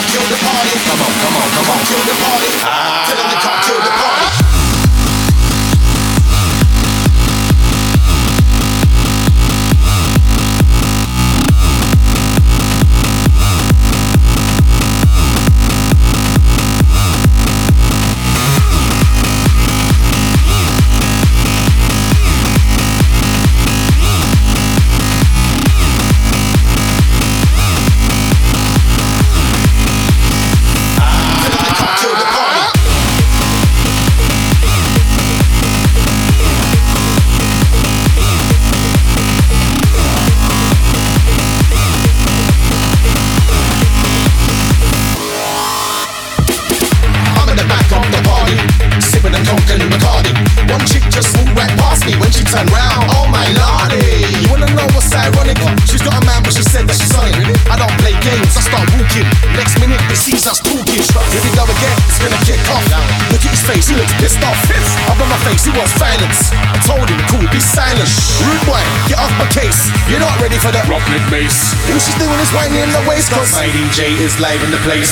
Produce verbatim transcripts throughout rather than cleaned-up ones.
kill the party. Come on, come on, come on, kill the party. Ah. Tell them they can't kill the party. For that rocket bass. All she's doing is whining in the waist, cause my D J is live in the place.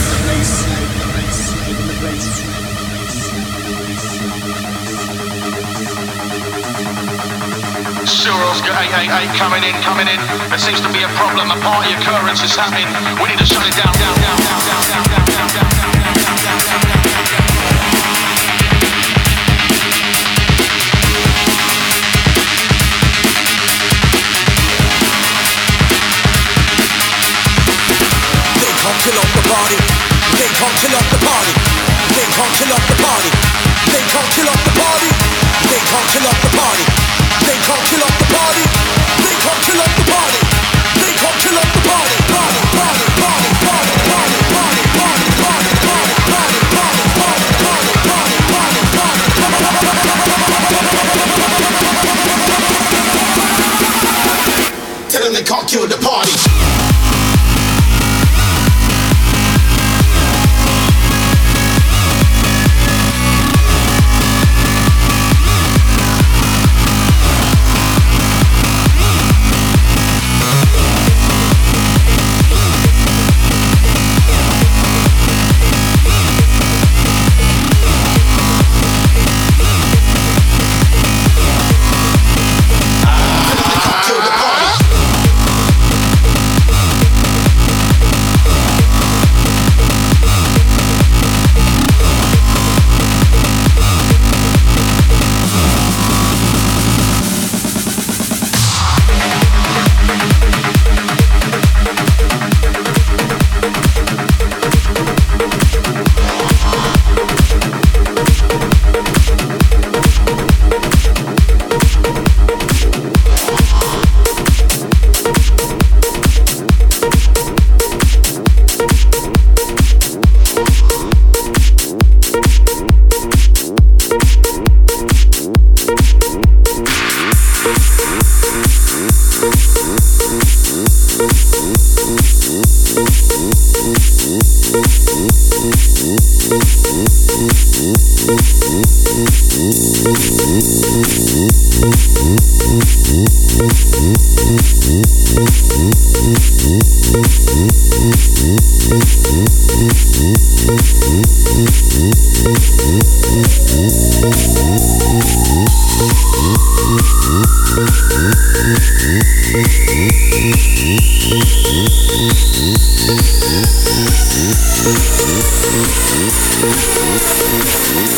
Surel's got eight eight eight coming in, coming in. There seems to be a problem, a party occurrence is happening. We need to shut it down, down, down, down, down, down, down, down, down, down. Kill off the party. They can't kill off the party. They can't kill off the party. They can't kill off the party. They can't kill off the party. They can't kill off the party. They can't kill off the party. They can't kill off the party. Party, party, party, party, party, party, party, party, party, party, party, party, party, party, party. tell them they can't kill the party. We'll be right back.